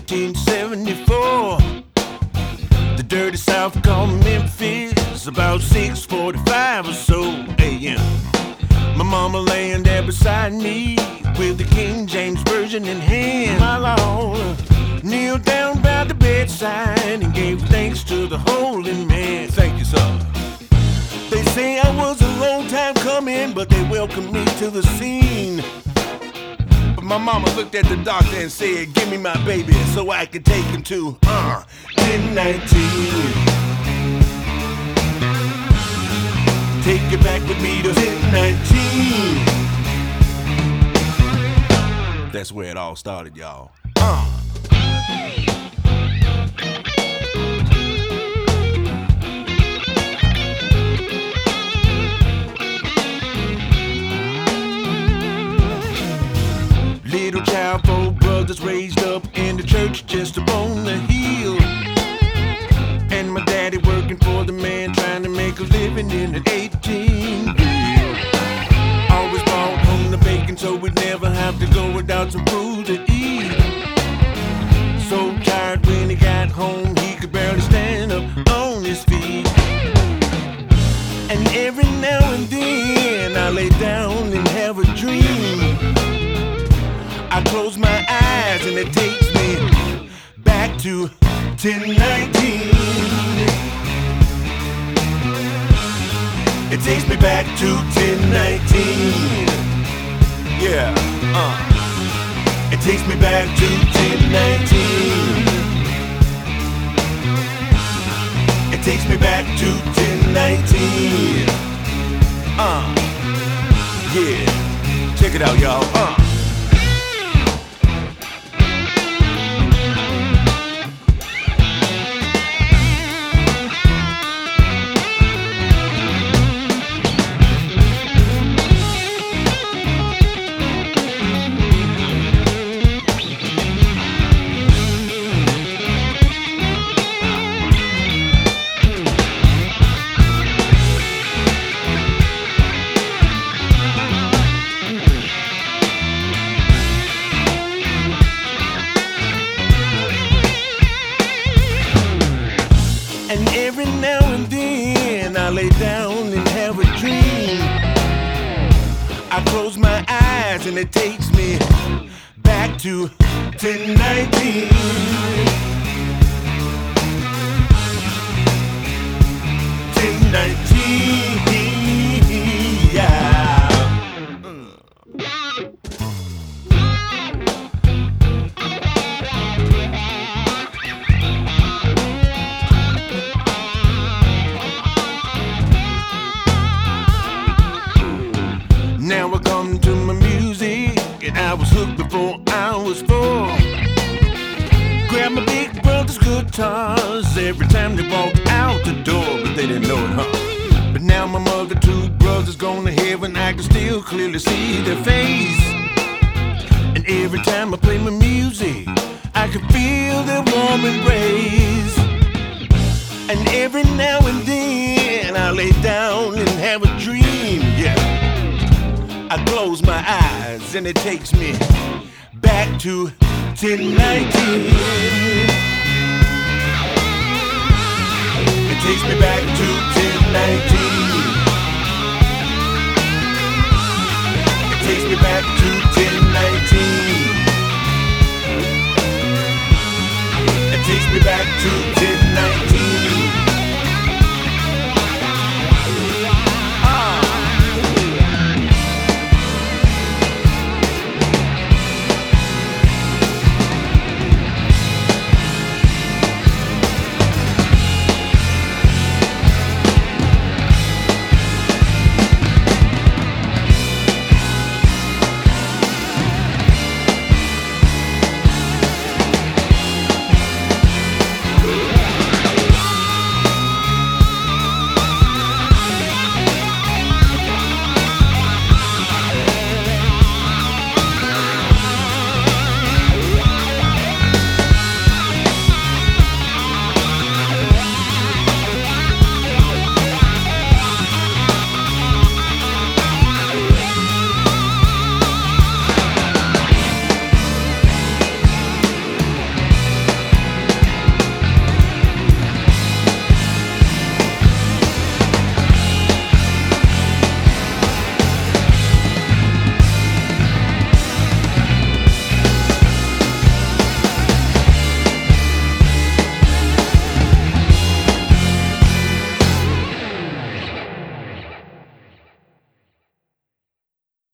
1974. The dirty South called Memphis, about 6:45 or so a.m. My mama laying there beside me with the King James Version in hand. My Lord kneeled down by the bedside and gave thanks to the Holy Man. Thank you, sir. They say I was a long time coming, but they welcomed me to the scene. But my mama looked at the doctor and said, "Give me my baby so I can take him to 1019. Take it back with me to 1019. That's where it all started, y'all. Little child, 4 brothers raised up in the church just up on the hill. And my daddy working for the man, trying to make a living in an 18 wheel. Always brought home the bacon so we'd never have to go without some food to eat. So tired when he got home, he could barely stand up on his feet. And every now and then I lay down and have a dream. I close my eyes and it takes me back to 1019. It takes me back to 1019. Yeah, It takes me back to 1019. It takes me back to 1019. yeah. Check it out, y'all. And every now and then I lay down and have a dream. I close my eyes and it takes me back to 1019. 1019, yeah. Now I come to my music, and I was hooked before I was 4. Grab my big brother's guitars every time they walk out the door, but they didn't know it, huh? But now my mother, 2 brothers gone to heaven, I can still clearly see their face. And every time I play my music, I can feel their warm embrace. And every now and then I lay down and have a dream, yeah. I close my eyes and it takes me back to 1019. It takes me back to 1019. It takes me back to 1019. It takes me back to 1019.